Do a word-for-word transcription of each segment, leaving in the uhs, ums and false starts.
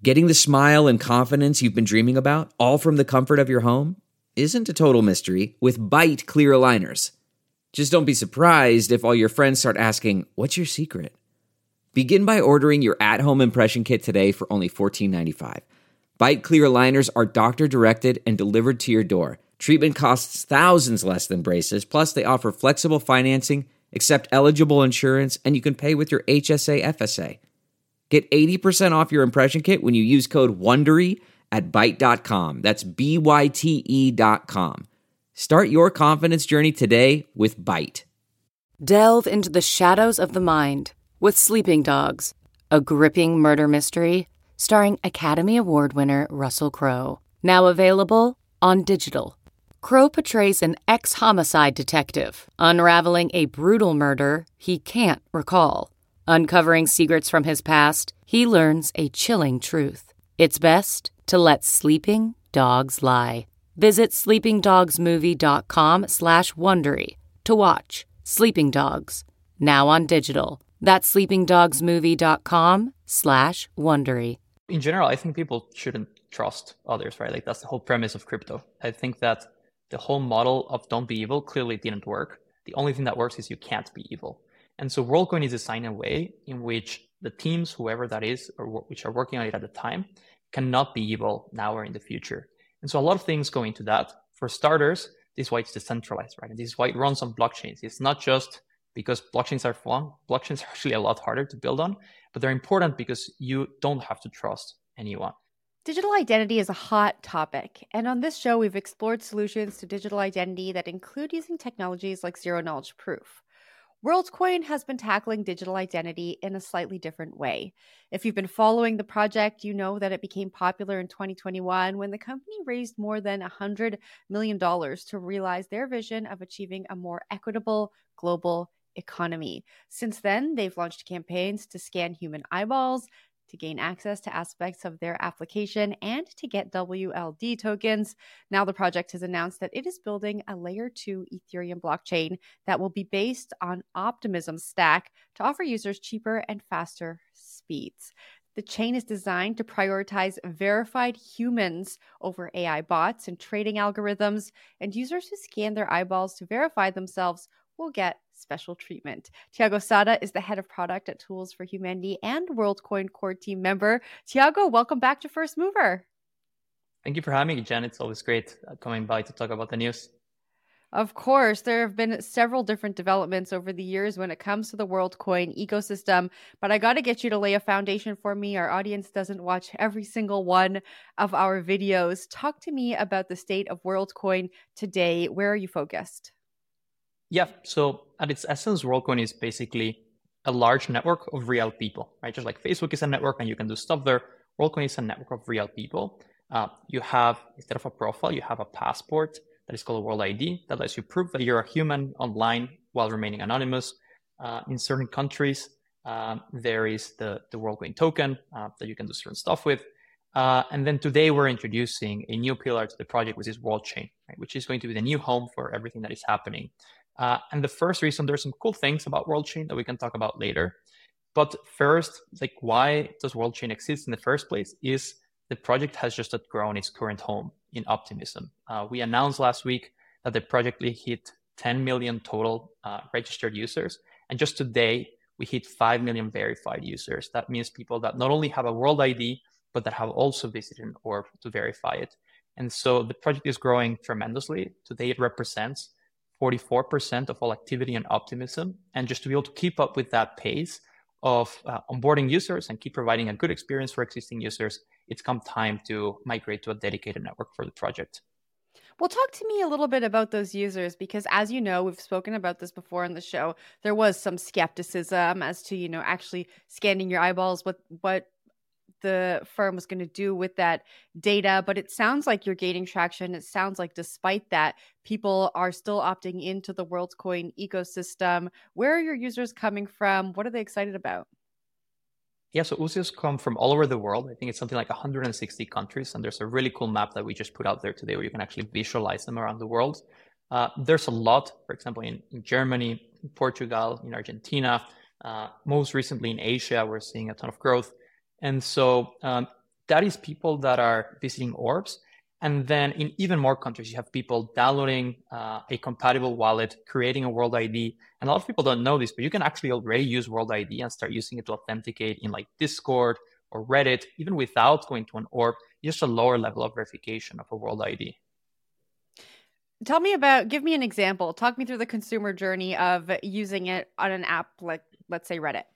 Getting the smile and confidence you've been dreaming about, all from the comfort of your home, isn't a total mystery with Byte clear aligners. Just don't be surprised if all your friends start asking, "What's your secret?" Begin by ordering your at-home impression kit today for only fourteen ninety-five. Byte clear aligners are doctor-directed and delivered to your door. Treatment costs thousands less than braces, plus they offer flexible financing, accept eligible insurance, and you can pay with your H S A F S A. Get eighty percent off your impression kit when you use code WONDERY at byte dot com. That's B Y T E dot com. Start your confidence journey today with Byte. Delve into the shadows of the mind with Sleeping Dogs, a gripping murder mystery starring Academy Award winner Russell Crowe. Now available on digital. Crowe portrays an ex-homicide detective unraveling a brutal murder he can't recall. Uncovering secrets from his past, he learns a chilling truth. It's best to let sleeping dogs lie. Visit sleepingdogsmovie.com slash Wondery to watch Sleeping Dogs, now on digital. That's sleepingdogsmovie.com slash Wondery. In general, I think people shouldn't trust others, right? Like that's the whole premise of crypto. I think that the whole model of don't be evil clearly didn't work. The only thing that works is you can't be evil. And so WorldCoin is designed in a way in which the teams, whoever that is, or which are working on it at the time, cannot be evil now or in the future. And so a lot of things go into that. For starters, this is why it's decentralized, right? And this is why it runs on blockchains. It's not just because blockchains are fun. Blockchains are actually a lot harder to build on, but they're important because you don't have to trust anyone. Digital identity is a hot topic, and on this show, we've explored solutions to digital identity that include using technologies like zero-knowledge proof. WorldCoin has been tackling digital identity in a slightly different way. If you've been following the project, you know that it became popular in twenty twenty-one when the company raised more than one hundred million dollars to realize their vision of achieving a more equitable global economy. Since then, they've launched campaigns to scan human eyeballs, to gain access to aspects of their application, and to get W L D tokens. Now the project has announced that it is building a layer two Ethereum blockchain that will be based on Optimism Stack to offer users cheaper and faster speeds. The chain is designed to prioritize verified humans over A I bots and trading algorithms, and users who scan their eyeballs to verify themselves will get special treatment. Tiago Sada is the head of product at Tools for Humanity and WorldCoin core team member. Tiago, welcome back to First Mover. Thank you for having me, Jen. It's always great coming by to talk about the news. Of course, there have been several different developments over the years when it comes to the WorldCoin ecosystem, but I got to get you to lay a foundation for me. Our audience doesn't watch every single one of our videos. Talk to me about the state of WorldCoin today. Where are you focused? Yeah, so at its essence, WorldCoin is basically a large network of real people, right? Just like Facebook is a network and you can do stuff there, WorldCoin is a network of real people. Uh, you have, instead of a profile, you have a passport that is called a World I D that lets you prove that you're a human online while remaining anonymous. Uh, in certain countries, um, there is the, the WorldCoin token uh, that you can do certain stuff with. Uh, and then today we're introducing a new pillar to the project, which is WorldChain, right? Which is going to be the new home for everything that is happening. Uh, and the first reason, there's some cool things about WorldChain that we can talk about later. But first, like why does WorldChain exist in the first place is the project has just outgrown its current home in Optimism. Uh, we announced last week that the project hit ten million total uh, registered users. And just today, we hit five million verified users. That means people that not only have a World I D, but that have also visited an orb to verify it. And so the project is growing tremendously. Today, it represents forty-four percent of all activity and Optimism. And just to be able to keep up with that pace of uh, onboarding users and keep providing a good experience for existing users, it's come time to migrate to a dedicated network for the project. Well, talk to me a little bit about those users, because as you know, we've spoken about this before on the show. There was some skepticism as to, you know, actually scanning your eyeballs, what what the firm was going to do with that data. But it sounds like you're gaining traction. It sounds like despite that, people are still opting into the WorldCoin ecosystem. Where are your users coming from? What are they excited about? Yeah, so users come from all over the world. I think it's something like one hundred sixty countries. And there's a really cool map that we just put out there today where you can actually visualize them around the world. Uh, there's a lot, for example, in, in Germany, in Portugal, in Argentina. Uh, most recently in Asia, we're seeing a ton of growth. And so um, that is people that are visiting orbs. And then in even more countries, you have people downloading uh, a compatible wallet, creating a World I D. And a lot of people don't know this, but you can actually already use World I D and start using it to authenticate in like Discord or Reddit, even without going to an orb, just a lower level of verification of a World I D. Tell me about, give me an example. Talk me through the consumer journey of using it on an app like, let's say, Reddit.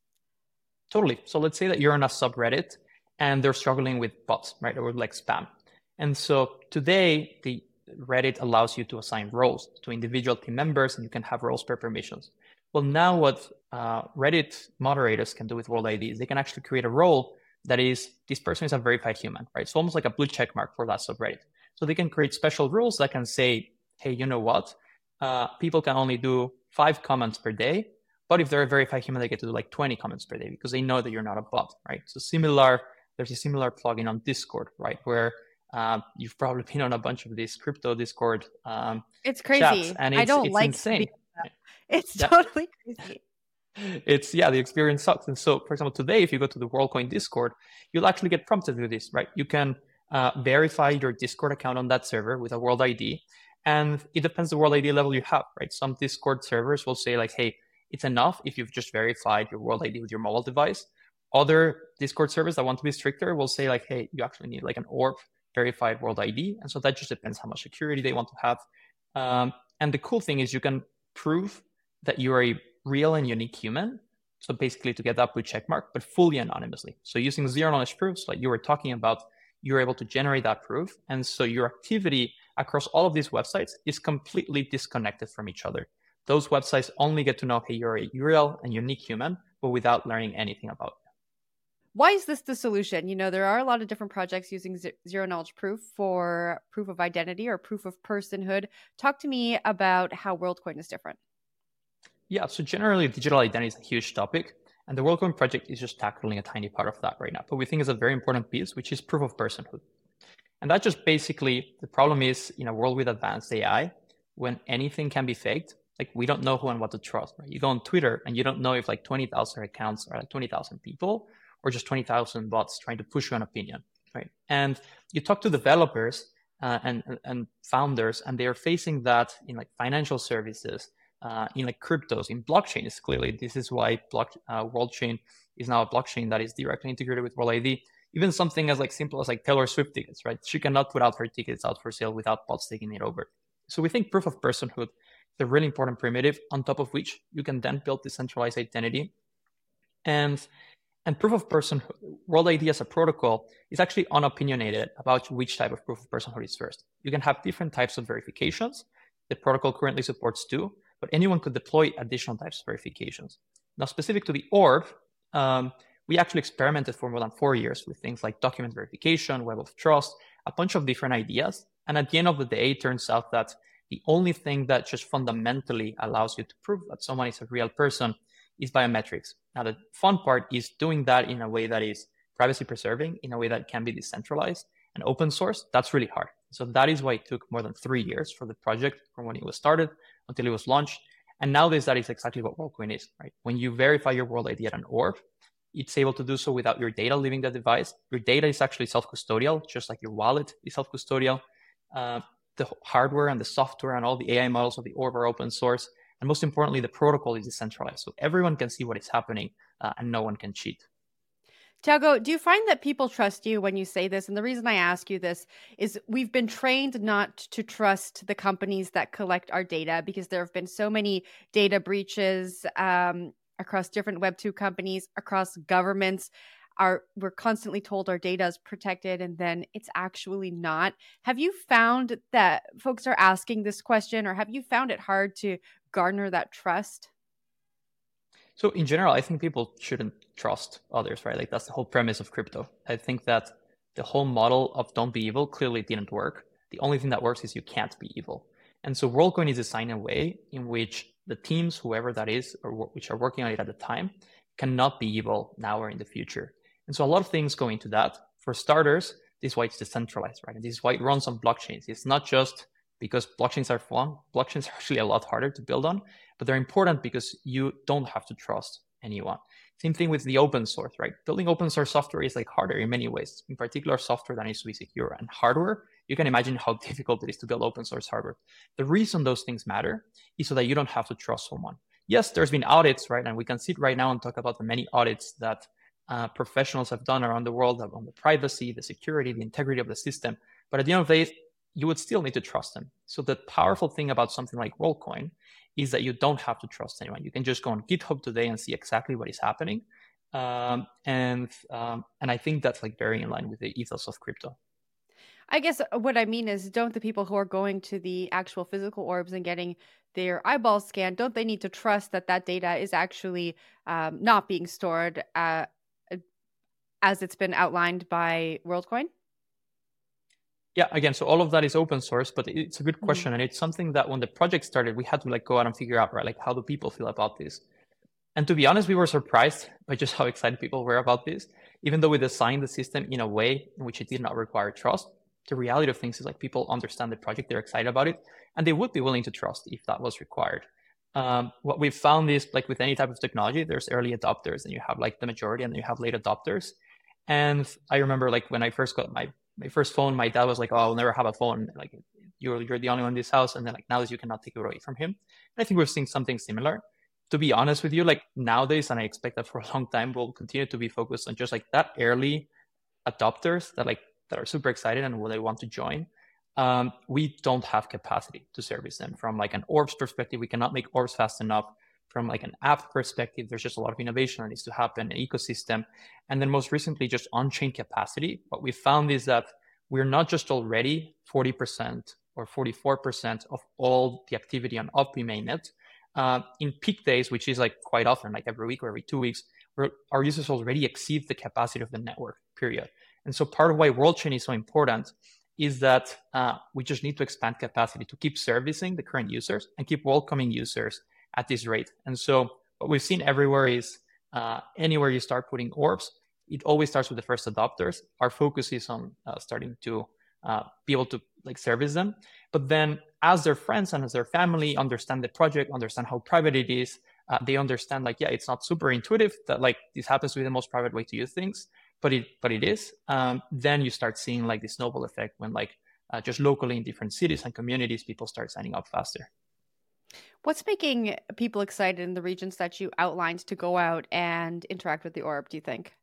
Totally. So let's say that you're on a subreddit and they're struggling with bots, right? Or like spam. And so today, the Reddit allows you to assign roles to individual team members, and you can have roles per permissions. Well, now what uh, Reddit moderators can do with World I D is they can actually create a role that is, this person is a verified human, right? So almost like a blue check mark for that subreddit. So they can create special rules that can say, hey, you know what? Uh, people can only do five comments per day, but if they're a verified human, they get to do like twenty comments per day because they know that you're not a bot, right? So similar, there's a similar plugin on Discord, right? Where Uh, you've probably been on a bunch of these crypto Discord um, It's crazy. chats, and it's, I don't it's like insane. It's Yeah. totally crazy. It's, yeah, the experience sucks. And so, for example, today, if you go to the WorldCoin Discord, you'll actually get prompted with this, right? You can uh, verify your Discord account on that server with a World I D. And it depends the World I D level you have, right? Some Discord servers will say like, hey, it's enough if you've just verified your World I D with your mobile device. Other Discord servers that want to be stricter will say like, hey, you actually need like an orb verified World I D. And so that just depends how much security they want to have. Um, and the cool thing is you can prove that you are a real and unique human. So basically to get that blue check mark, but fully anonymously. So using zero knowledge proofs, like you were talking about, you're able to generate that proof. And so your activity across all of these websites is completely disconnected from each other. Those websites only get to know, hey, you're a real and unique human, but without learning anything about it. Why is this the solution? You know, there are a lot of different projects using z- zero knowledge proof for proof of identity or proof of personhood. Talk to me about how WorldCoin is different. Yeah, so generally digital identity is a huge topic, and the WorldCoin project is just tackling a tiny part of that right now. But we think it's a very important piece, which is proof of personhood. And that just basically, the problem is in a world with advanced A I, when anything can be faked, like we don't know who and what to trust, right? You go on Twitter and you don't know if like twenty thousand accounts are like twenty thousand people, or just twenty thousand bots trying to push you an opinion, right? And you talk to developers uh, and, and founders, and they are facing that in like financial services, uh, in like cryptos, in blockchains. Clearly, this is why block, uh, WorldChain is now a blockchain that is directly integrated with World I D. Even something as like simple as like Taylor Swift tickets, right? She cannot put out her tickets out for sale without bots taking it over. So we think proof of personhood is a really important primitive on top of which you can then build decentralized identity. And And proof of personhood, World I D as a protocol is actually unopinionated about which type of proof of personhood is first. You can have different types of verifications. The protocol currently supports two, but anyone could deploy additional types of verifications. Now, specific to the orb, um, we actually experimented for more than four years with things like document verification, web of trust, a bunch of different ideas. And at the end of the day, it turns out that the only thing that just fundamentally allows you to prove that someone is a real person is biometrics. Now, the fun part is doing that in a way that is privacy preserving, in a way that can be decentralized and open source. That's really hard. So that is why it took more than three years for the project from when it was started until it was launched. And nowadays, that is exactly what WorldCoin is, right? When you verify your World I D at an orb, it's able to do so without your data leaving the device. Your data is actually self-custodial, just like your wallet is self-custodial. Uh, the hardware and the software and all the A I models of the orb are open source. And most importantly, the protocol is decentralized. So everyone can see what is happening uh, and no one can cheat. Thiago, do you find that people trust you when you say this? And the reason I ask you this is we've been trained not to trust the companies that collect our data because there have been so many data breaches um, across different Web two companies, across governments. Our, we're constantly told our data is protected and then it's actually not. Have you found that folks are asking this question, or have you found it hard to garner that trust? So in general, I think people shouldn't trust others, right? Like that's the whole premise of crypto. I think that the whole model of don't be evil clearly didn't work. The only thing that works is you can't be evil. And so WorldCoin is designed in a way in which the teams, whoever that is, or which are working on it at the time, cannot be evil now or in the future. And so a lot of things go into that. For starters, this is why it's decentralized, right? And this is why it runs on blockchains. It's not just because blockchains are fun. Blockchains are actually a lot harder to build on, but they're important because you don't have to trust anyone. Same thing with the open source, right? Building open source software is like harder in many ways, in particular software that needs to be secure. And hardware, you can imagine how difficult it is to build open source hardware. The reason those things matter is so that you don't have to trust someone. Yes, there's been audits, right? And we can sit right now and talk about the many audits that uh, professionals have done around the world on the privacy, the security, the integrity of the system. But at the end of the day, you would still need to trust them. So the powerful thing about something like WorldCoin is that you don't have to trust anyone. You can just go on GitHub today and see exactly what is happening. Um, and um, and I think that's like very in line with the ethos of crypto. I guess what I mean is, don't the people who are going to the actual physical orbs and getting their eyeballs scanned, don't they need to trust that that data is actually um, not being stored uh, as it's been outlined by WorldCoin? Yeah, again, so all of that is open source, but it's a good question. Mm-hmm. And it's something that when the project started, we had to like go out and figure out, right? Like, how do people feel about this? And to be honest, we were surprised by just how excited people were about this. Even though we designed the system in a way in which it did not require trust, the reality of things is like people understand the project, they're excited about it, and they would be willing to trust if that was required. Um, what we've found is like with any type of technology, there's early adopters and you have like the majority and then you have late adopters. And I remember like when I first got my My first phone, my dad was like, "Oh, I'll never have a phone. Like, you're you're the only one in this house." And then like now you cannot take it away from him. And I think we're seeing something similar. To be honest with you, like nowadays, and I expect that for a long time, we'll continue to be focused on just like that early adopters that like that are super excited and they want to join. Um, we don't have capacity to service them. From like an orbs perspective, we cannot make orbs fast enough. From like an app perspective, there's just a lot of innovation that needs to happen, an ecosystem. And then most recently, just on-chain capacity. What we found is that we're not just already forty percent or forty-four percent of all the activity on O P I mainnet. Uh, in peak days, which is like quite often, like every week or every two weeks, where our users already exceed the capacity of the network, period. And so part of why WorldChain is so important is that uh, we just need to expand capacity to keep servicing the current users and keep welcoming users at this rate. And so what we've seen everywhere is uh, anywhere you start putting orbs, it always starts with the first adopters. Our focus is on uh, starting to uh, be able to like service them. But then as their friends and as their family understand the project, understand how private it is, uh, they understand like, yeah, it's not super intuitive that like this happens to be the most private way to use things, but it but it is. Um, then you start seeing like this snowball effect when like uh, just locally in different cities and communities, people start signing up faster. What's making people excited in the regions that you outlined to go out and interact with the orb, do you think?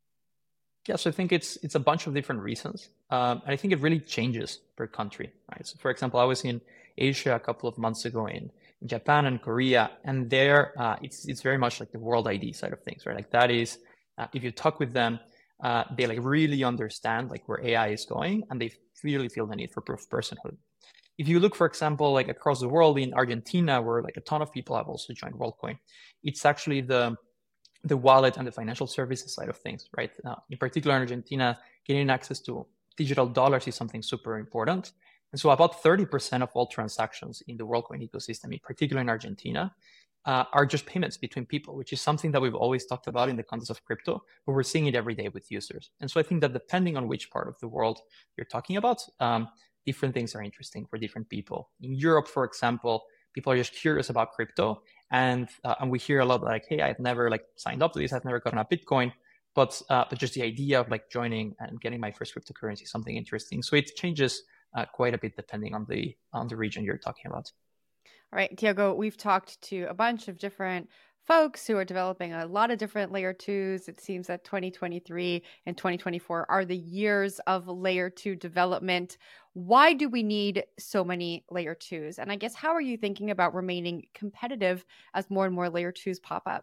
Yeah, so I think it's it's a bunch of different reasons. Um, and I think it really changes per country, right? So for example, I was in Asia a couple of months ago in, in Japan and Korea, and there uh, it's it's very much like the World I D side of things, right? Like that is, uh, if you talk with them, uh, they like really understand like where A I is going, and they really feel the need for proof of personhood. If you look, for example, like across the world in Argentina, where like a ton of people have also joined WorldCoin, it's actually the the wallet and the financial services side of things, right? Uh, in particular, in Argentina, getting access to digital dollars is something super important. And so about thirty percent of all transactions in the WorldCoin ecosystem, in particular in Argentina, uh, are just payments between people, which is something that we've always talked about in the context of crypto, but we're seeing it every day with users. And so I think that depending on which part of the world you're talking about, um, different things are interesting for different people. In Europe, for example, people are just curious about crypto. And uh, and we hear a lot like, hey, I've never like signed up to this. I've never gotten a Bitcoin, but uh, but just the idea of like joining and getting my first cryptocurrency is something interesting. So it changes uh, quite a bit depending on the on the region you're talking about. All right, Tiago, we've talked to a bunch of different folks who are developing a lot of different layer twos. It seems that twenty twenty-three and twenty twenty-four are the years of layer two development. Why do we need so many layer twos? And I guess, how are you thinking about remaining competitive as more and more layer twos pop up?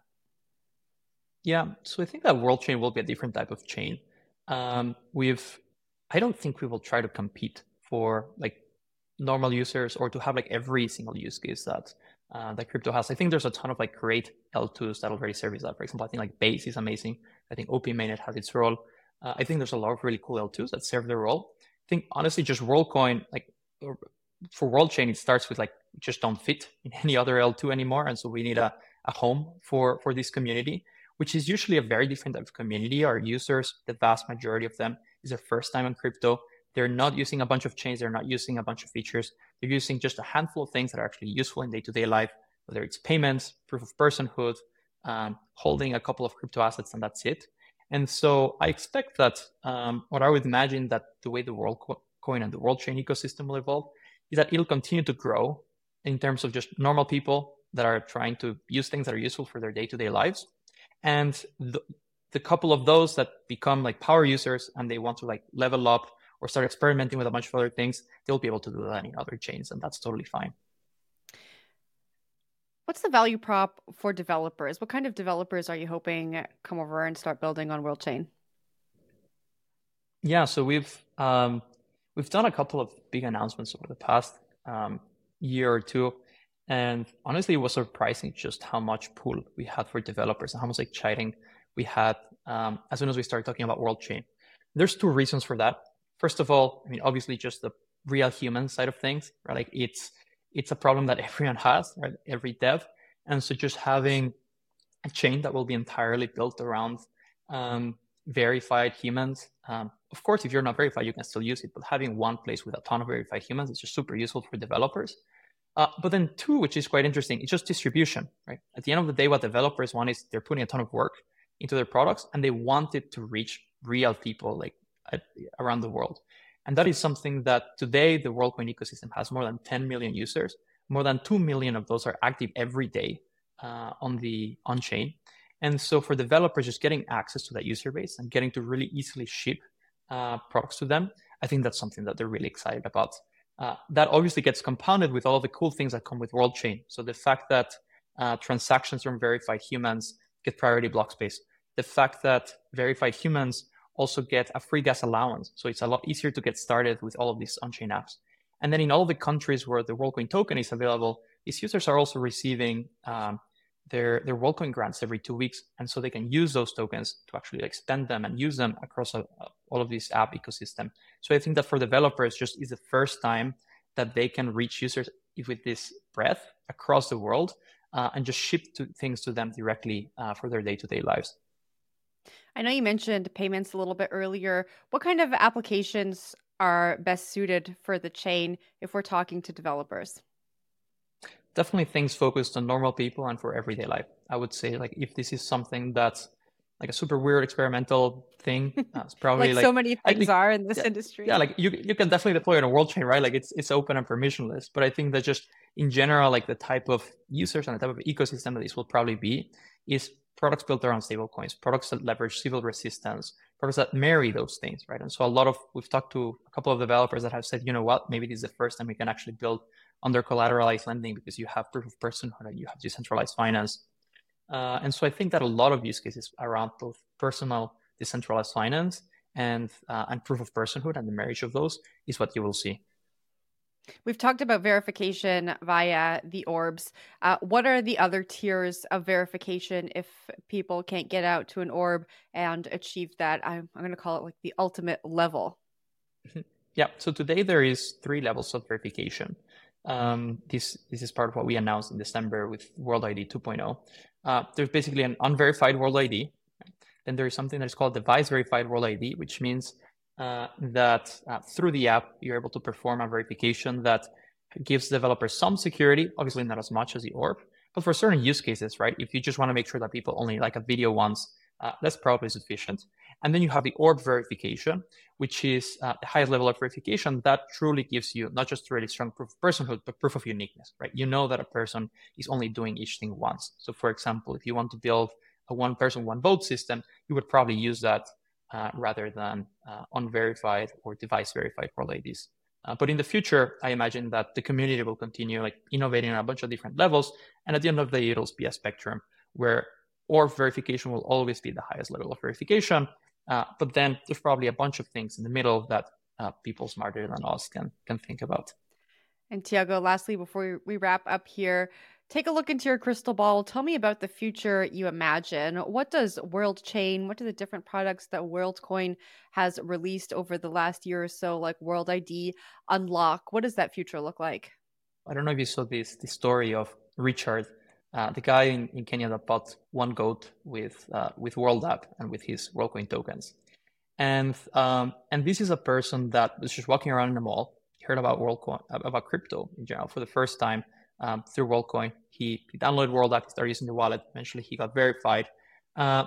Yeah, so I think that WorldChain will be a different type of chain. Um, we've, I don't think we will try to compete for like normal users or to have like every single use case that uh, that crypto has. I think there's a ton of like great L twos that already service that. For example, I think like Base is amazing. I think O P mainnet has its role. Uh, I think there's a lot of really cool L twos that serve their role. I think honestly, just WorldCoin, like for WorldChain, it starts with like just don't fit in any other L two anymore, and so we need a, a home for for this community, which is usually a very different type of community. Our users, the vast majority of them, is their first time on crypto. They're not using a bunch of chains. They're not using a bunch of features. They're using just a handful of things that are actually useful in day-to-day life, whether it's payments, proof of personhood, um, holding a couple of crypto assets and that's it. And so I expect that, um, or I would imagine that the way the WorldCoin and the WorldChain ecosystem will evolve is that it'll continue to grow in terms of just normal people that are trying to use things that are useful for their day-to-day lives. And the, the couple of those that become like power users and they want to like level up or start experimenting with a bunch of other things, they'll be able to do that in other chains, and that's totally fine. What's the value prop for developers? What kind of developers are you hoping come over and start building on WorldChain? Yeah, so we've um, we've done a couple of big announcements over the past um, year or two, and honestly, it was surprising just how much pull we had for developers and how much like chatting we had um, as soon as we started talking about WorldChain. There's two reasons for that. First of all, I mean, obviously, just the real human side of things, right? Like it's it's a problem that everyone has, right? Every dev. And so just having a chain that will be entirely built around um, verified humans. Um, of course, if you're not verified, you can still use it, but having one place with a ton of verified humans is just super useful for developers. Uh, but then two, which is quite interesting, it's just distribution, right? At the end of the day, what developers want is they're putting a ton of work into their products and they want it to reach real people like at, around the world. And that is something that today the WorldCoin ecosystem has more than ten million users. More than two million of those are active every day uh, on the on-chain. And so for developers, just getting access to that user base and getting to really easily ship uh, products to them, I think that's something that they're really excited about. Uh, that obviously gets compounded with all of the cool things that come with WorldChain. So the fact that uh, transactions from verified humans get priority block space, the fact that verified humans also get a free gas allowance. So it's a lot easier to get started with all of these on-chain apps. And then in all the countries where the WorldCoin token is available, these users are also receiving um, their, their WorldCoin grants every two weeks. And so they can use those tokens to actually like spend them and use them across a, a, all of this app ecosystem. So I think that for developers, just is the first time that they can reach users with this breadth across the world uh, and just ship to, things to them directly uh, for their day-to-day lives. I know you mentioned payments a little bit earlier. What kind of applications are best suited for the chain if we're talking to developers? Definitely things focused on normal people and for everyday life. I would say like if this is something that's like a super weird experimental thing, uh, it's probably like, like so many things think, are in this yeah, industry. Yeah, like you you can definitely deploy it on WorldChain, right? Like it's it's open and permissionless. But I think that just in general, like the type of users and the type of ecosystem that this will probably be is products built around stablecoins, products that leverage civil resistance, products that marry those things, right? And so a lot of, we've talked to a couple of developers that have said, you know what, maybe this is the first time we can actually build under collateralized lending because you have proof of personhood and you have decentralized finance. Uh, and so I think that a lot of use cases around both personal decentralized finance and uh, and proof of personhood and the marriage of those is what you will see. We've talked about verification via the orbs. Uh, what are the other tiers of verification if people can't get out to an orb and achieve that? I'm, I'm going to call it like the ultimate level. Yeah. So today there is three levels of verification. Um, this this is part of what we announced in December with World I D two point oh. Uh, there's basically an unverified World I D. Then there is something that is called device verified World I D, which means Uh, that uh, through the app, you're able to perform a verification that gives developers some security, obviously not as much as the orb, but for certain use cases, right? If you just want to make sure that people only like a video once, uh, that's probably sufficient. And then you have the orb verification, which is uh, the highest level of verification that truly gives you not just really strong proof of personhood, but proof of uniqueness, right? You know that a person is only doing each thing once. So for example, if you want to build a one person, one vote system, you would probably use that Uh, rather than uh, unverified or device verified World I Ds. Uh, but in the future, I imagine that the community will continue like innovating on a bunch of different levels. And at the end of the day, it'll be a spectrum where orb verification will always be the highest level of verification. Uh, but then there's probably a bunch of things in the middle that uh, people smarter than us can, can think about. And Thiago, lastly, before we wrap up here, take a look into your crystal ball. Tell me about the future you imagine. What does WorldChain, what are the different products that WorldCoin has released over the last year or so, like World I D, unlock? What does that future look like? I don't know if you saw this, the story of Richard, uh, the guy in, in Kenya that bought one goat with uh, with World App and with his WorldCoin tokens. And um, and this is a person that was just walking around in the mall, heard about WorldCoin, about crypto in general for the first time, um, through WorldCoin. He, he downloaded WorldApp, he started using the wallet. Eventually, he got verified. Uh,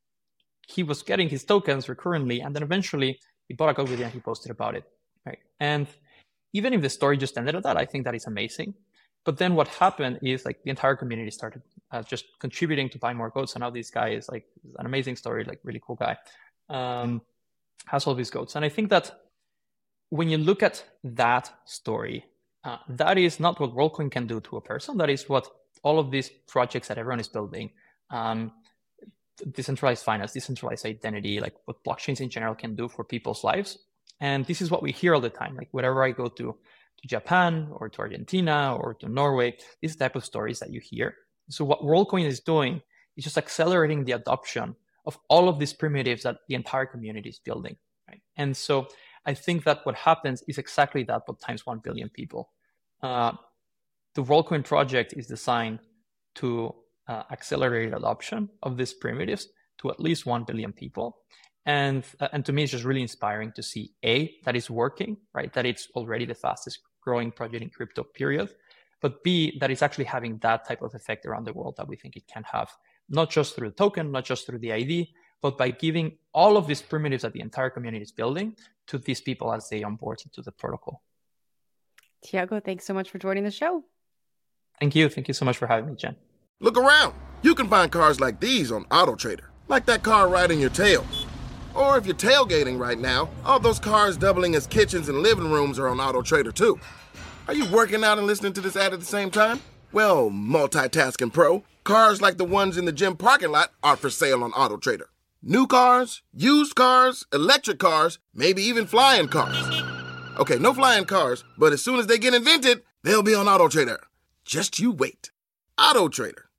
he was getting his tokens recurrently, and then eventually he bought a code with it and he posted about it. Right? And even if the story just ended at that, I think that is amazing. But then what happened is like the entire community started uh, just contributing to buy more goats. And now this guy is like an amazing story, like really cool guy, um, has all these goats. And I think that when you look at that story, uh, that is not what WorldCoin can do to a person. That is what all of these projects that everyone is building, um, decentralized finance, decentralized identity, like what blockchains in general can do for people's lives. And this is what we hear all the time. Like wherever I go to, to Japan or to Argentina or to Norway, these type of stories that you hear. So what WorldCoin is doing is just accelerating the adoption of all of these primitives that the entire community is building. Right? And so I think that what happens is exactly that, but times one billion people. Uh, the WorldCoin project is designed to uh, accelerate adoption of these primitives to at least one billion people. And, uh, and to me, it's just really inspiring to see, A, that it's working, right? That it's already the fastest growing project in crypto, period. But B, that it's actually having that type of effect around the world that we think it can have, not just through the token, not just through the I D, but by giving all of these primitives that the entire community is building to these people as they onboard into the protocol. Tiago, thanks so much for joining the show. Thank you. Thank you so much for having me, Jen. Look around. You can find cars like these on AutoTrader, like that car riding your tail. Or if you're tailgating right now, all those cars doubling as kitchens and living rooms are on AutoTrader too. Are you working out and listening to this ad at the same time? Well, multitasking pro, cars like the ones in the gym parking lot are for sale on AutoTrader. New cars, used cars, electric cars, maybe even flying cars. Okay, no flying cars, but as soon as they get invented, they'll be on AutoTrader. Just you wait. AutoTrader.